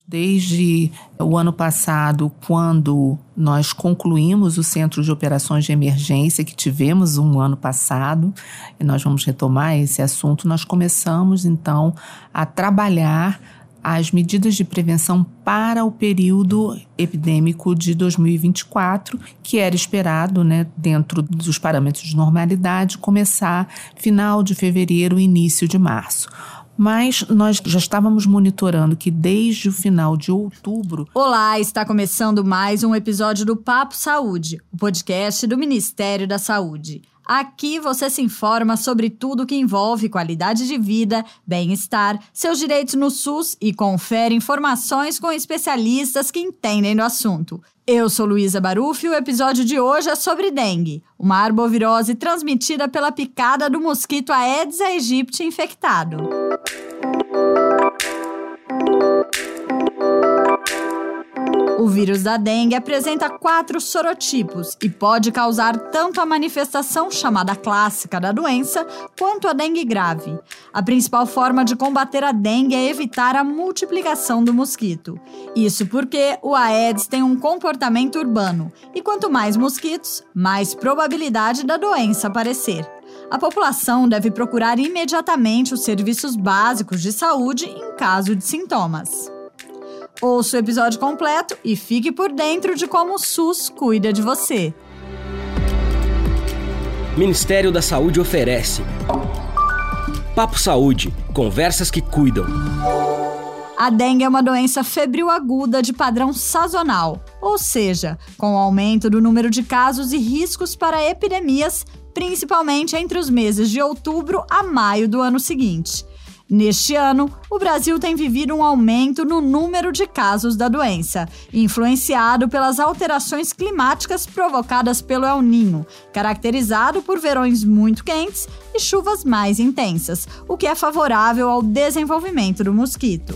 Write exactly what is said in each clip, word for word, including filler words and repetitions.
Desde o ano passado, quando nós concluímos o Centro de Operações de Emergência, que tivemos um ano passado, e nós vamos retomar esse assunto, nós começamos, então, a trabalhar as medidas de prevenção para o período epidêmico de dois mil e vinte e quatro, que era esperado, né, dentro dos parâmetros de normalidade, começar final de fevereiro, início de março. Mas nós já estávamos monitorando que desde o final de outubro... Olá, está começando mais um episódio do Papo Saúde, o podcast do Ministério da Saúde. Aqui você se informa sobre tudo que envolve qualidade de vida, bem-estar, seus direitos no SUS e confere informações com especialistas que entendem do assunto. Eu sou Luísa Baruffi e o episódio de hoje é sobre dengue, uma arbovirose transmitida pela picada do mosquito Aedes aegypti infectado. O vírus da dengue apresenta quatro sorotipos e pode causar tanto a manifestação chamada clássica da doença, quanto a dengue grave. A principal forma de combater a dengue é evitar a multiplicação do mosquito. Isso porque o Aedes tem um comportamento urbano, e quanto mais mosquitos, mais probabilidade da doença aparecer. A população deve procurar imediatamente os serviços básicos de saúde em caso de sintomas. Ouça o episódio completo e fique por dentro de como o SUS cuida de você. Ministério da Saúde oferece Papo Saúde, conversas que cuidam. A dengue é uma doença febril aguda de padrão sazonal, ou seja, com o aumento do número de casos e riscos para epidemias, principalmente entre os meses de outubro a maio do ano seguinte. Neste ano, o Brasil tem vivido um aumento no número de casos da doença, influenciado pelas alterações climáticas provocadas pelo El Niño, caracterizado por verões muito quentes e chuvas mais intensas, o que é favorável ao desenvolvimento do mosquito.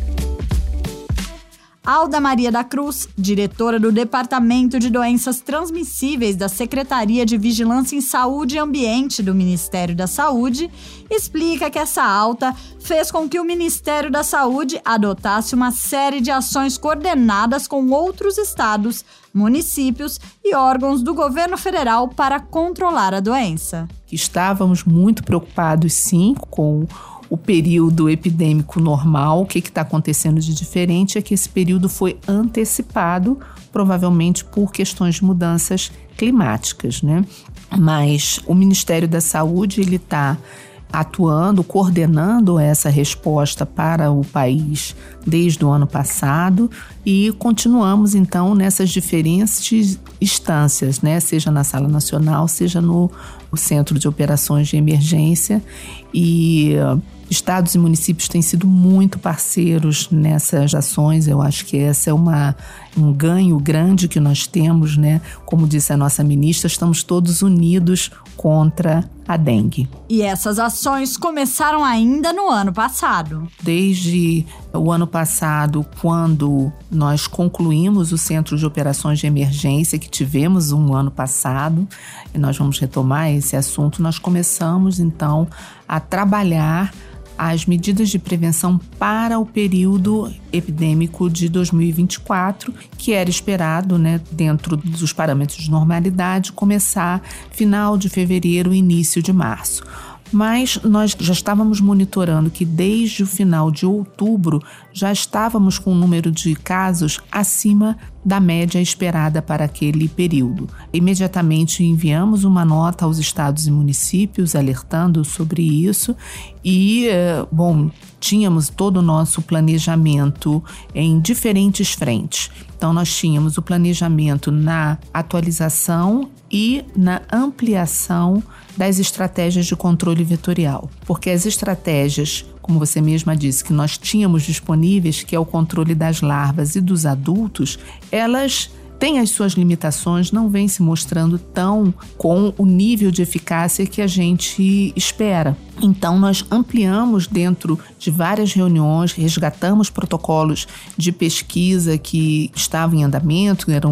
Alda Maria da Cruz, diretora do Departamento de Doenças Transmissíveis da Secretaria de Vigilância em Saúde e Ambiente do Ministério da Saúde, explica que essa alta fez com que o Ministério da Saúde adotasse uma série de ações coordenadas com outros estados, municípios e órgãos do governo federal para controlar a doença. Estávamos muito preocupados, sim, com o período epidêmico normal. O que está acontecendo de diferente é que esse período foi antecipado, provavelmente por questões de mudanças climáticas, né? Mas o Ministério da Saúde ele está atuando, coordenando essa resposta para o país desde o ano passado e continuamos então nessas diferentes instâncias, né? Seja na Sala Nacional, seja no, no Centro de Operações de Emergência, e uh, estados e municípios têm sido muito parceiros nessas ações. Eu acho que essa é uma, um ganho grande que nós temos, né? Como disse a nossa ministra, estamos todos unidos contra a dengue. E essas ações começaram ainda no ano passado. Desde o ano passado, quando nós concluímos o Centro de Operações de Emergência, que tivemos um ano passado, e nós vamos retomar esse assunto, nós começamos então a trabalhar as medidas de prevenção para o período epidêmico de dois mil e vinte e quatro, que era esperado, né, dentro dos parâmetros de normalidade, começar final de fevereiro, início de março. Mas nós já estávamos monitorando que desde o final de outubro já estávamos com um número de casos acima da média esperada para aquele período. Imediatamente enviamos uma nota aos estados e municípios alertando sobre isso e, bom, tínhamos todo o nosso planejamento em diferentes frentes. Então, nós tínhamos o planejamento na atualização e na ampliação das estratégias de controle vetorial, porque as estratégias, como você mesma disse, que nós tínhamos disponíveis, que é o controle das larvas e dos adultos, elas têm as suas limitações, não vêm se mostrando tão com o nível de eficácia que a gente espera. Então, nós ampliamos dentro de várias reuniões, resgatamos protocolos de pesquisa que estavam em andamento, eram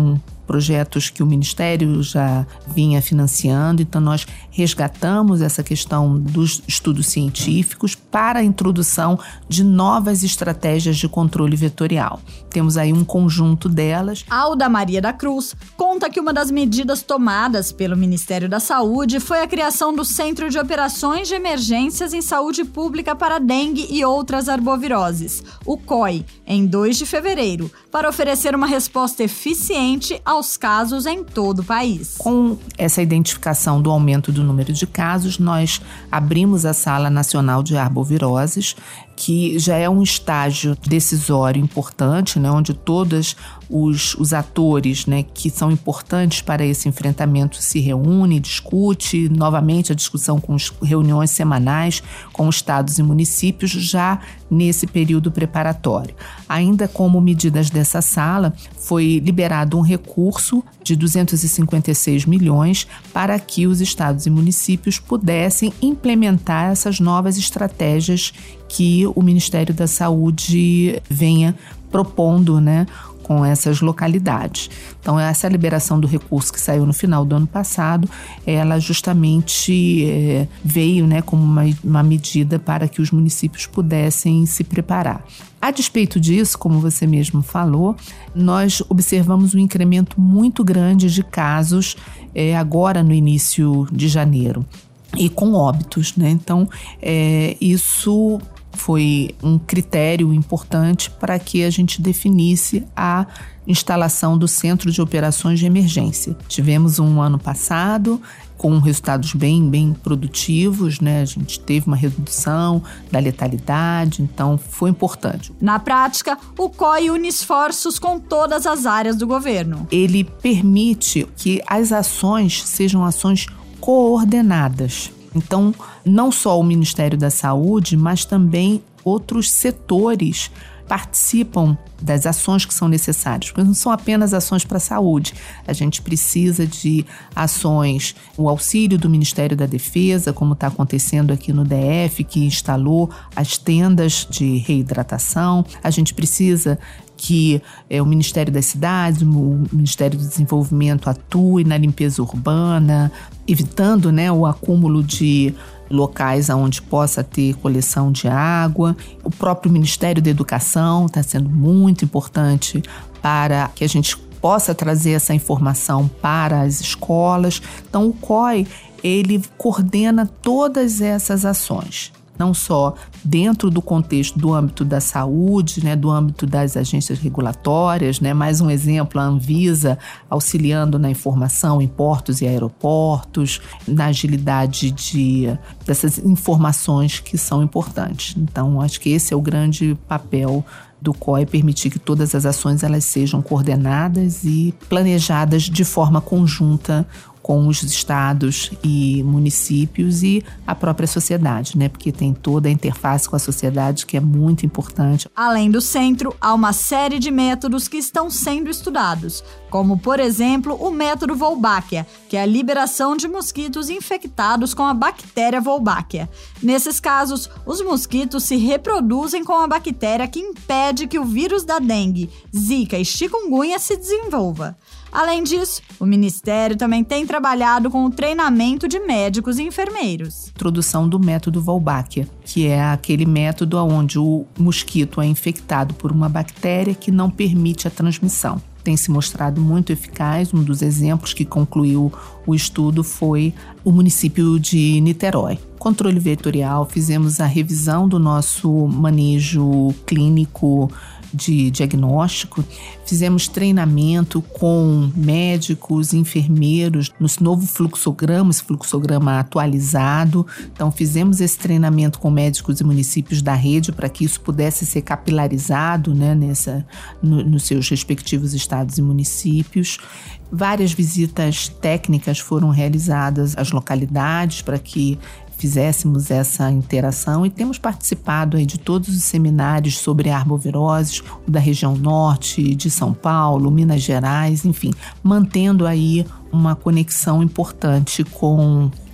projetos que o Ministério já vinha financiando. Então, nós resgatamos essa questão dos estudos científicos para a introdução de novas estratégias de controle vetorial. Temos aí um conjunto delas. Alda Maria da Cruz conta que uma das medidas tomadas pelo Ministério da Saúde foi a criação do Centro de Operações de Emergências em Saúde Pública para Dengue e outras arboviroses, o C O I, em dois de fevereiro, para oferecer uma resposta eficiente aos casos em todo o país. Com essa identificação do aumento do número de casos, nós abrimos a Sala Nacional de Arboviroses, que já é um estágio decisório importante, né, onde todos os, os atores, né, que são importantes para esse enfrentamento se reúnem, discute novamente a discussão com os, reuniões semanais com estados e municípios já nesse período preparatório. Ainda como medidas dessa sala, foi liberado um recurso de duzentos e cinquenta e seis milhões para que os estados e municípios pudessem implementar essas novas estratégias que o Ministério da Saúde venha propondo, né, com essas localidades. Então, essa liberação do recurso que saiu no final do ano passado, ela justamente é, veio, né, como uma, uma medida para que os municípios pudessem se preparar. A despeito disso, como você mesmo falou, nós observamos um incremento muito grande de casos é, agora no início de janeiro e com óbitos, né? Então, é, isso foi um critério importante para que a gente definisse a instalação do Centro de Operações de Emergência. Tivemos um ano passado com resultados bem, bem produtivos, né? A gente teve uma redução da letalidade, então foi importante. Na prática, o C O I une esforços com todas as áreas do governo. Ele permite que as ações sejam ações coordenadas. Então, não só o Ministério da Saúde, mas também outros setores participam das ações que são necessárias, porque não são apenas ações para a saúde. A gente precisa de ações, o auxílio do Ministério da Defesa, como está acontecendo aqui no D F, que instalou as tendas de reidratação. A gente precisa que é, o Ministério das Cidades, o Ministério do Desenvolvimento atue na limpeza urbana, evitando, né, o acúmulo de locais onde possa ter coleção de água. O próprio Ministério da Educação está sendo muito importante para que a gente possa trazer essa informação para as escolas. Então, o C O I, ele coordena todas essas ações, não só dentro do contexto do âmbito da saúde, né, do âmbito das agências regulatórias, né, mais um exemplo, a Anvisa auxiliando na informação em portos e aeroportos, na agilidade de, dessas informações que são importantes. Então, acho que esse é o grande papel do C O I, permitir que todas as ações elas sejam coordenadas e planejadas de forma conjunta com os estados e municípios e a própria sociedade, né? Porque tem toda a interface com a sociedade que é muito importante. Além do centro, há uma série de métodos que estão sendo estudados, como, por exemplo, o método Wolbachia, que é a liberação de mosquitos infectados com a bactéria Wolbachia. Nesses casos, os mosquitos se reproduzem com a bactéria que impede que o vírus da dengue, zika e chikungunya se desenvolva. Além disso, o Ministério também tem trabalhado com o treinamento de médicos e enfermeiros. Introdução do método Wolbachia, que é aquele método onde o mosquito é infectado por uma bactéria que não permite a transmissão. Tem se mostrado muito eficaz. Um dos exemplos que concluiu o estudo foi o município de Niterói. Controle vetorial, fizemos a revisão do nosso manejo clínico de diagnóstico, fizemos treinamento com médicos, enfermeiros, no novo fluxograma, esse fluxograma atualizado. Então, fizemos esse treinamento com médicos e municípios da rede para que isso pudesse ser capilarizado, né, nessa, no, nos seus respectivos estados e municípios. Várias visitas técnicas foram realizadas às localidades para que fizéssemos essa interação e temos participado aí de todos os seminários sobre arboviroses, o da região norte de São Paulo, Minas Gerais, enfim, mantendo aí uma conexão importante com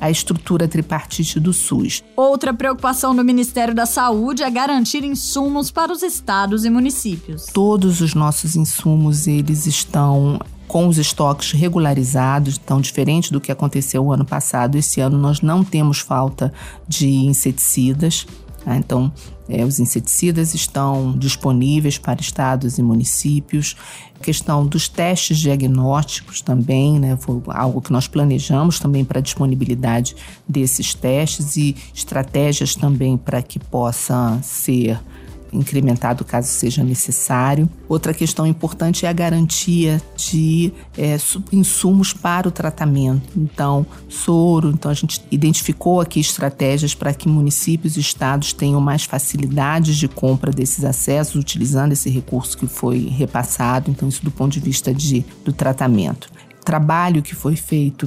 a estrutura tripartite do SUS. Outra preocupação do Ministério da Saúde é garantir insumos para os estados e municípios. Todos os nossos insumos, eles estão com os estoques regularizados, então diferente do que aconteceu o ano passado, esse ano nós não temos falta de inseticidas. Então, é, os inseticidas estão disponíveis para estados e municípios. A questão dos testes diagnósticos também, né, foi algo que nós planejamos também para a disponibilidade desses testes e estratégias também para que possa ser incrementado caso seja necessário. Outra questão importante é a garantia de é, insumos para o tratamento. Então, soro, então a gente identificou aqui estratégias para que municípios e estados tenham mais facilidades de compra desses acessos, utilizando esse recurso que foi repassado. Então, isso do ponto de vista de, do tratamento. Trabalho que foi feito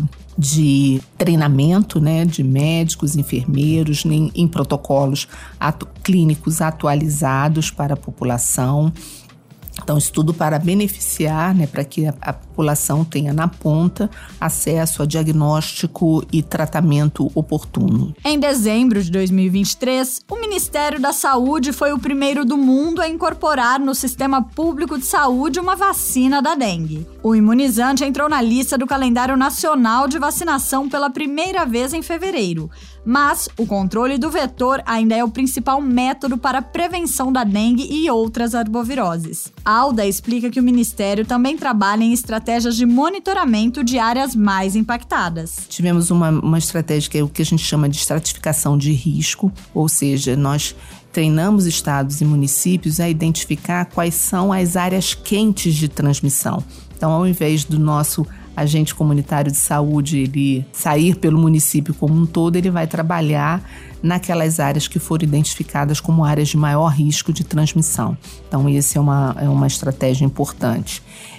de treinamento, né, de médicos, enfermeiros, em, em protocolos atu- clínicos atualizados para a população. Então, isso tudo para beneficiar, né, para que a, a população tenha na ponta acesso a diagnóstico e tratamento oportuno. Em dezembro de dois mil e vinte e três, o Ministério da Saúde foi o primeiro do mundo a incorporar no sistema público de saúde uma vacina da dengue. O imunizante entrou na lista do calendário nacional de vacinação pela primeira vez em fevereiro. Mas o controle do vetor ainda é o principal método para a prevenção da dengue e outras arboviroses. Alda explica que o Ministério também trabalha em estratégias de monitoramento de áreas mais impactadas. Tivemos uma, uma estratégia que é o que a gente chama de estratificação de risco, ou seja, nós treinamos estados e municípios a identificar quais são as áreas quentes de transmissão. Então, ao invés do nosso agente comunitário de saúde ele sair pelo município como um todo, ele vai trabalhar naquelas áreas que foram identificadas como áreas de maior risco de transmissão. Então, essa é uma, é uma estratégia importante.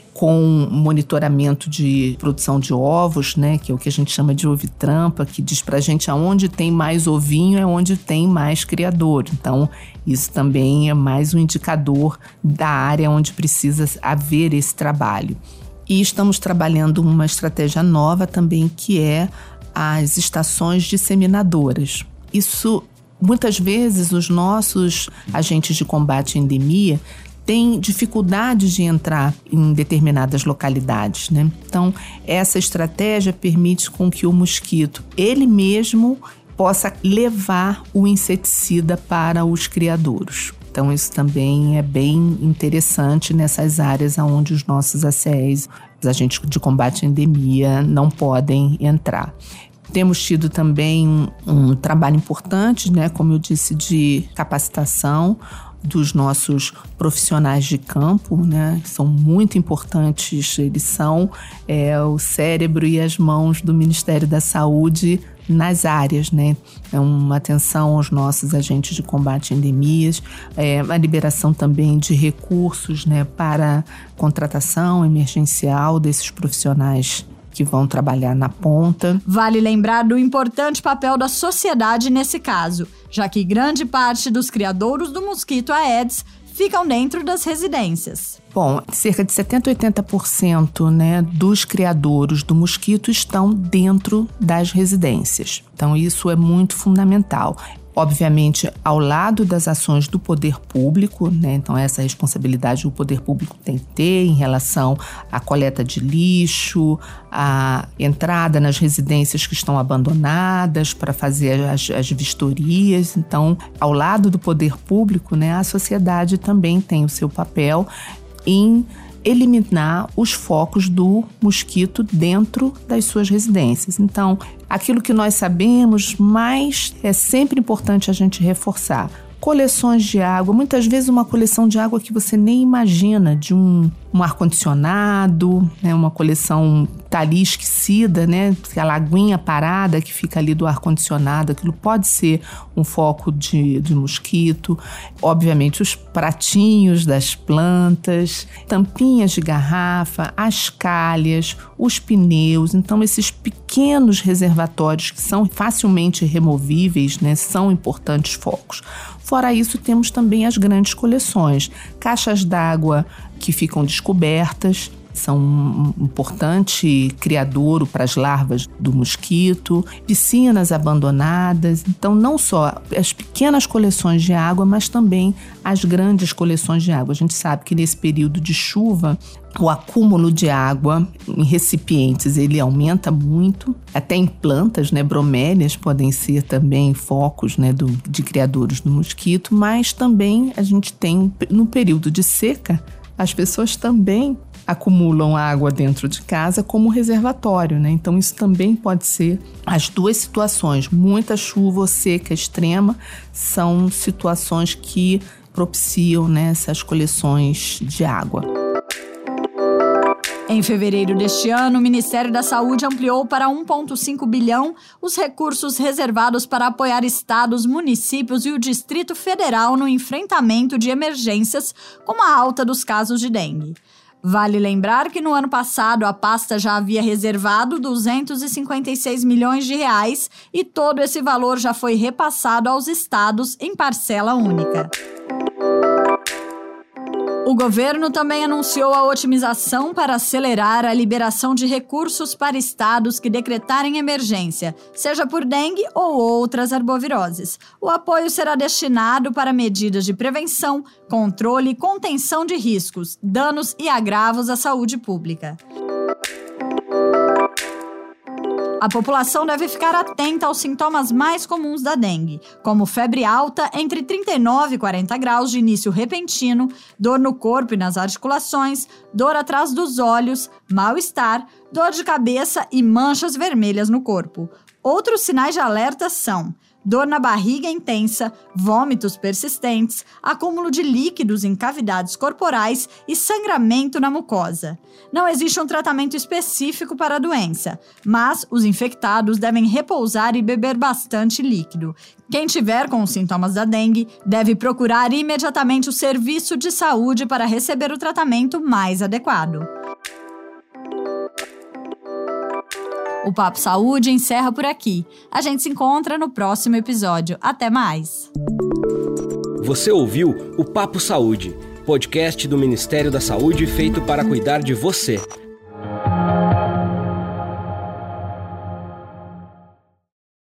Com monitoramento de produção de ovos, né, que é o que a gente chama de ovitrampa, que diz pra gente aonde tem mais ovinho é onde tem mais criador. Então, isso também é mais um indicador da área onde precisa haver esse trabalho. E estamos trabalhando uma estratégia nova também, que é as estações disseminadoras. Isso, muitas vezes, os nossos agentes de combate à endemia têm dificuldade de entrar em determinadas localidades, né? Então, essa estratégia permite com que o mosquito, ele mesmo, possa levar o inseticida para os criadouros. Então, isso também é bem interessante nessas áreas onde os nossos A C Es, os agentes de combate à endemia, não podem entrar. Temos tido também um, um trabalho importante, né, como eu disse, de capacitação dos nossos profissionais de campo, né? São muito importantes, eles são é, o cérebro e as mãos do Ministério da Saúde nas áreas, né? É uma atenção aos nossos agentes de combate a endemias, é, a liberação também de recursos, né, para contratação emergencial desses profissionais que vão trabalhar na ponta. Vale lembrar do importante papel da sociedade nesse caso, já que grande parte dos criadouros do mosquito Aedes ficam dentro das residências. Bom, cerca de setenta a oitenta por cento, né, dos criadouros do mosquito estão dentro das residências. Então, isso é muito fundamental. Obviamente, ao lado das ações do poder público, né? Então essa responsabilidade o poder público tem que ter em relação à coleta de lixo, à entrada nas residências que estão abandonadas para fazer as, as vistorias. Então, ao lado do poder público, né, a sociedade também tem o seu papel em eliminar os focos do mosquito dentro das suas residências. Então, aquilo que nós sabemos, mas é sempre importante a gente reforçar. Coleções de água, muitas vezes uma coleção de água que você nem imagina, de um, um ar-condicionado, né, uma coleção tá ali esquecida, né, aquela aguinha parada que fica ali do ar-condicionado, aquilo pode ser um foco de, de mosquito. Obviamente os pratinhos das plantas, tampinhas de garrafa, as calhas, os pneus. Então esses pequenos reservatórios que são facilmente removíveis, né, são importantes focos. Fora isso, temos também as grandes coleções, caixas d'água que ficam descobertas, são um importante criadouro para as larvas do mosquito, piscinas abandonadas. Então, não só as pequenas coleções de água, mas também as grandes coleções de água. A gente sabe que nesse período de chuva, o acúmulo de água em recipientes, ele aumenta muito, até em plantas, né? Bromélias podem ser também focos, né, do, de criadouros do mosquito, mas também a gente tem, no período de seca, as pessoas também acumulam água dentro de casa como reservatório, né? Então isso também pode ser as duas situações, muita chuva ou seca extrema, são situações que propiciam, né, essas coleções de água. Em fevereiro deste ano, o Ministério da Saúde ampliou para um vírgula cinco bilhão os recursos reservados para apoiar estados, municípios e o Distrito Federal no enfrentamento de emergências como a alta dos casos de dengue. Vale lembrar que no ano passado a pasta já havia reservado duzentos e cinquenta e seis milhões de reais e todo esse valor já foi repassado aos estados em parcela única. O governo também anunciou a otimização para acelerar a liberação de recursos para estados que decretarem emergência, seja por dengue ou outras arboviroses. O apoio será destinado para medidas de prevenção, controle e contenção de riscos, danos e agravos à saúde pública. A população deve ficar atenta aos sintomas mais comuns da dengue, como febre alta entre trinta e nove e quarenta graus de início repentino, dor no corpo e nas articulações, dor atrás dos olhos, mal-estar, dor de cabeça e manchas vermelhas no corpo. Outros sinais de alerta são dor na barriga intensa, vômitos persistentes, acúmulo de líquidos em cavidades corporais e sangramento na mucosa. Não existe um tratamento específico para a doença, mas os infectados devem repousar e beber bastante líquido. Quem tiver com os sintomas da dengue deve procurar imediatamente o serviço de saúde para receber o tratamento mais adequado. O Papo Saúde encerra por aqui. A gente se encontra no próximo episódio. Até mais! Você ouviu o Papo Saúde, podcast do Ministério da Saúde feito para cuidar de você.